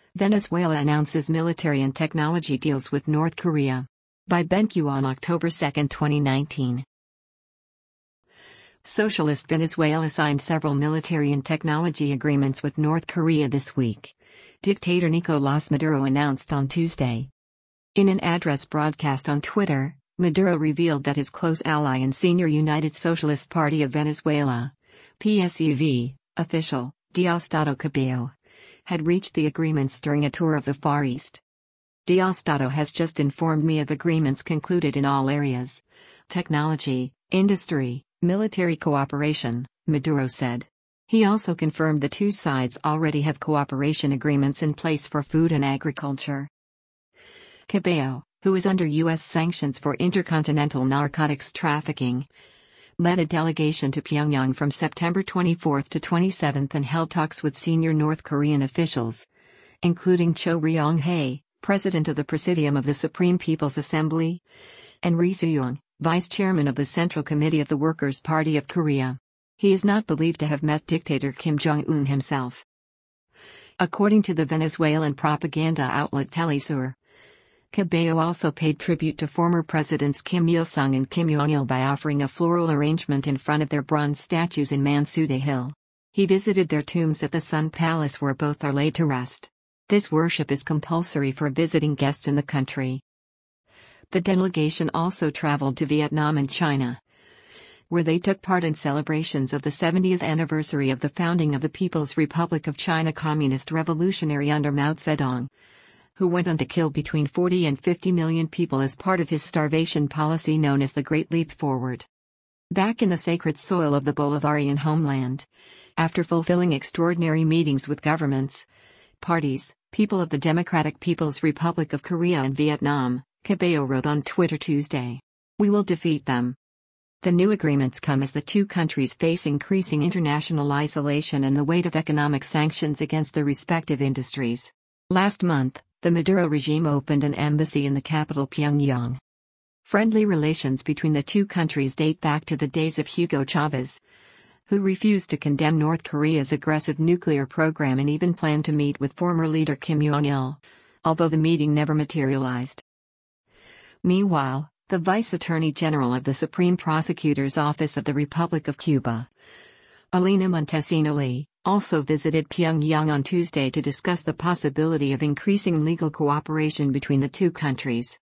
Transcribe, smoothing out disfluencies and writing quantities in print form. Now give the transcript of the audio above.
Venezuela announces military and technology deals with North Korea. By BenQ on October 2, 2019. Socialist Venezuela signed several military and technology agreements with North Korea this week. Dictator Nicolás Maduro announced on Tuesday. In an address broadcast on Twitter, Maduro revealed that his close ally and senior United Socialist Party of Venezuela, PSUV, official, Diosdado Cabello, had reached the agreements during a tour of the Far East. Diosdado has just informed me of agreements concluded in all areas: technology, industry, military cooperation, Maduro said. He also confirmed the two sides already have cooperation agreements in place for food and agriculture. Cabello, who is under U.S. sanctions for intercontinental narcotics trafficking, led a delegation to Pyongyang from September 24 to 27 and held talks with senior North Korean officials, including Cho Ryong-hae, president of the Presidium of the Supreme People's Assembly, and Ri Soo-young, vice chairman of the Central Committee of the Workers' Party of Korea. He is not believed to have met dictator Kim Jong-un himself. According to the Venezuelan propaganda outlet Telesur, Cabello also paid tribute to former presidents Kim Il-sung and Kim Jong-il by offering a floral arrangement in front of their bronze statues in Mansudae Hill. He visited their tombs at the Sun Palace where both are laid to rest. This worship is compulsory for visiting guests in the country. The delegation also traveled to Vietnam and China, where they took part in celebrations of the 70th anniversary of the founding of the People's Republic of China Communist Revolutionary under Mao Zedong, who went on to kill between 40 and 50 million people as part of his starvation policy known as the Great Leap Forward. Back in the sacred soil of the Bolivarian homeland, after fulfilling extraordinary meetings with governments, parties, people of the Democratic People's Republic of Korea and Vietnam, Cabello wrote on Twitter Tuesday, "We will defeat them." The new agreements come as the two countries face increasing international isolation and the weight of economic sanctions against their respective industries. Last month, the Maduro regime opened an embassy in the capital Pyongyang. Friendly relations between the two countries date back to the days of Hugo Chavez, who refused to condemn North Korea's aggressive nuclear program and even planned to meet with former leader Kim Jong-il, although the meeting never materialized. Meanwhile, the Vice Attorney General of the Supreme Prosecutor's Office of the Republic of Cuba, Alina Montesino-Lee, also visited Pyongyang on Tuesday to discuss the possibility of increasing legal cooperation between the two countries.